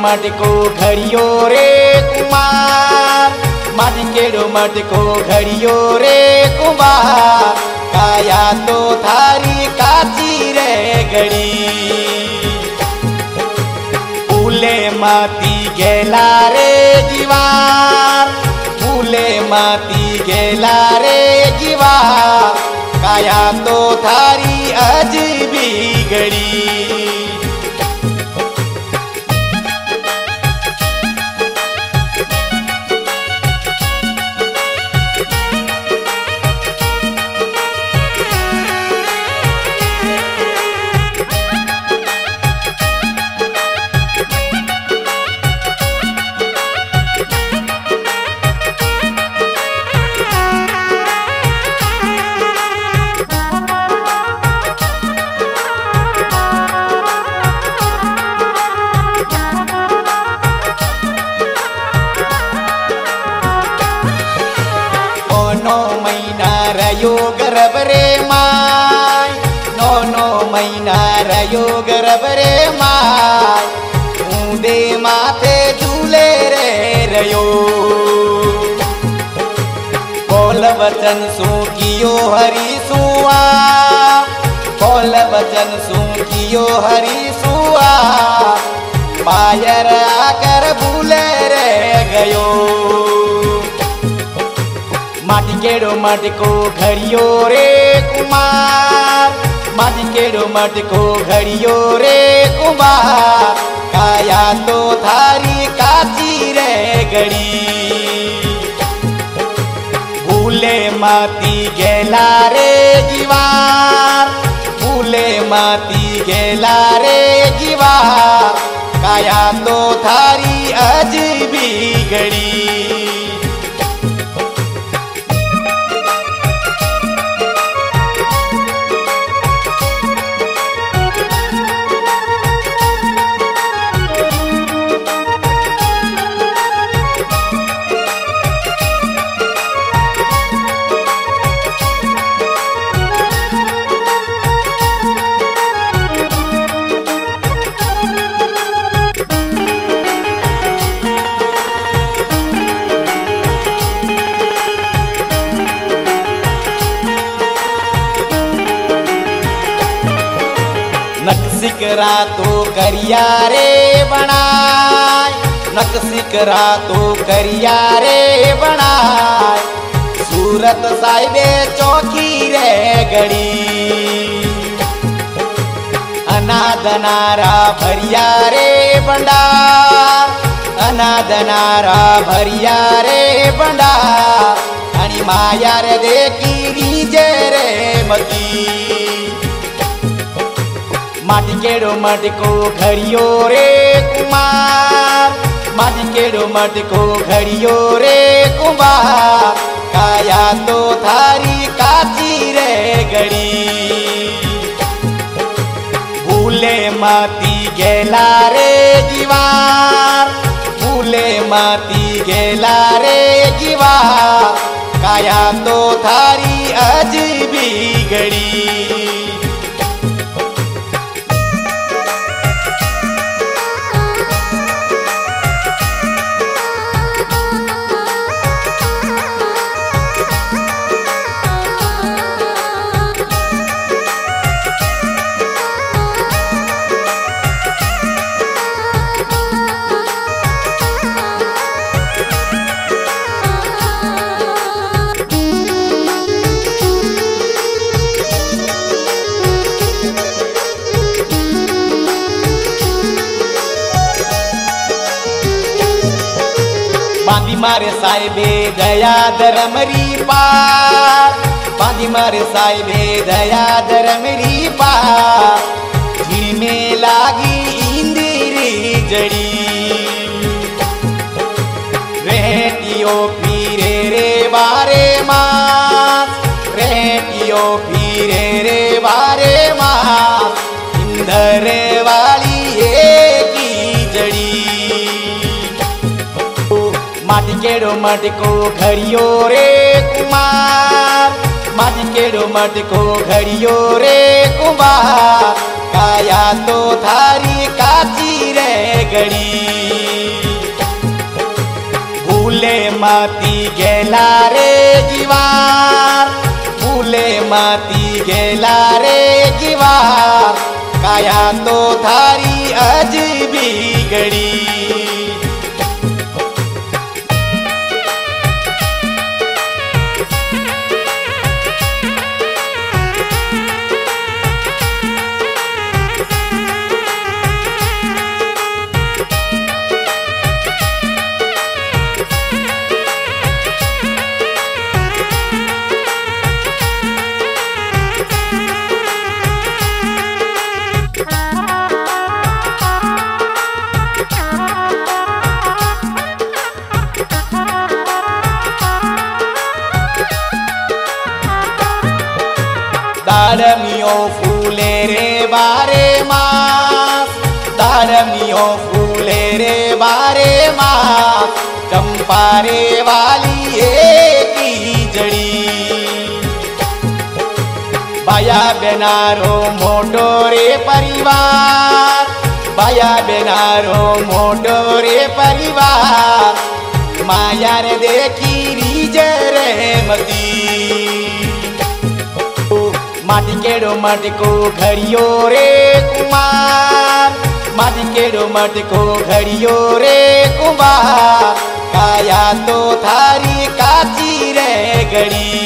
मटको घड़ियो रे कुमार, मटकेड़ो मटको घड़ियो रे कुमार, काया तो थारी काची रे घड़ी। फूले माती गेला रे जीवार, फूले माती गेला रे जीवार, काया तो थारी अजबी घड़ी। रयो गर्भ रे माय, नो महीना रयो गर्भ रे माय, ऊंदे माथे झूले रे रयो। बोल वचन सू कियो हरि सुआ, बोल वचन सू कियो हरि सुआ, पायर आकर भूले रे गयो। मटकेड़ो मटको घड़ियो रे कुमार, मटकेड़ो मटको घड़ियो रे कुमार, काया तो थारी काची रे घड़ी। भूले माती गेला रे जीवार, भूले माती गेला रे जीवार, काया तो थारी अजबी घड़ी। नक्सिकरा तो करिया रे बनाय, नक्सिकरा तो करिया रे बनाय, सूरत साहिबे चौकी रे घड़ी। अनादनारा भरिया रे भंडार, अनादनारा भरिया रे भंडार, अणी माया रे देखी रीजे रे मती। मटकेड़ो मटको घड़ियो रे कुमार, मटकेड़ो मटको घड़ियो रे कुमार, काया तो थारी काची रे घड़ी। भूले माती गेला रे जीवार, भूले माती गेला रे जीवार, काया तो थारी अजबी घड़ी। बांधी मारे साहिबे दया धर्मरी पार, बांधी मारे साहिबे दया धर्मरी पार, झील में लागी इंदिरी जड़ी। रेटियो पीरे रे बारे मास, रेटियो पीरे रे बारे मास, इंदर वाली एक ही जड़ी। मटकेड़ो मटको घड़ियो रे कुमार, मटकेड़ो मटको घड़ियो रे कुमार, काया तो थारी काची रे गड़ी। भूले माती गेला रे जीवार, भूले माती गेला रे जीवार, काया तो थारी अजबी गड़ी। दाड़मियों फूले रे बारे मास, दाड़मियों फूले रे बारे मास, चंपारे वाली एक ही जड़ी। बाया बेनारो मोटो रे परिवार, बाया बेनारो मोटो रे परिवार, माया रे देखी रीज रे मती। माटी केड़ो मटको घड़ियो रे कुमार, माटी केड़ो मटको घड़ियो रे कुमार, काया तो थारी काची रे गड़ी।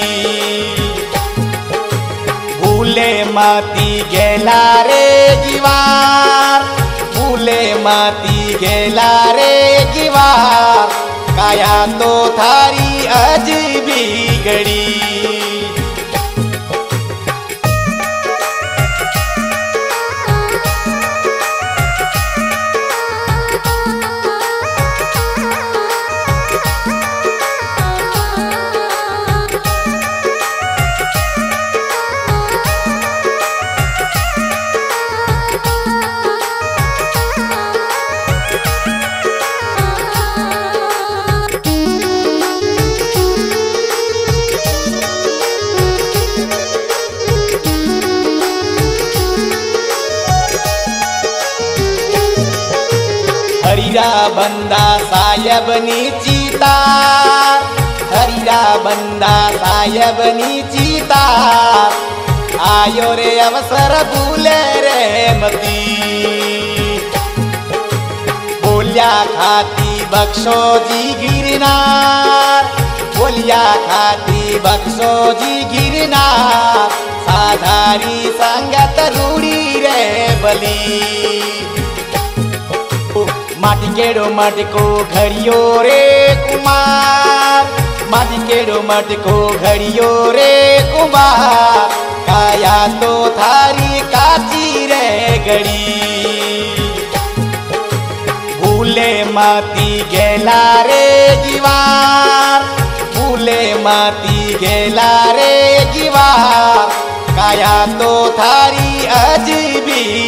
भूले माती गेला रे जीवार, भूले माती गेला रे जीवार, काया तो थारी अजबी गड़ी। हरीरा बंदा सायब नी चीतार, हरीरा बंदा सायब नी चीतार, आयो रे अवसर भूले रे मती। बोलिया खाती बख्शो जी गिरनार, बोलिया खाती बख्शो जी गिरनार, साधारी संगत रूड़ी रे बली। माटी केड़ो मटको घड़ियो रे कुमार, माटी केड़ो मटको घड़ियो रे कुमार, काया तो थारी काची रे गड़ी। भूले माती गेला रे जीवार, भूले माती गेला रे जीवार, काया तो थारी अजबी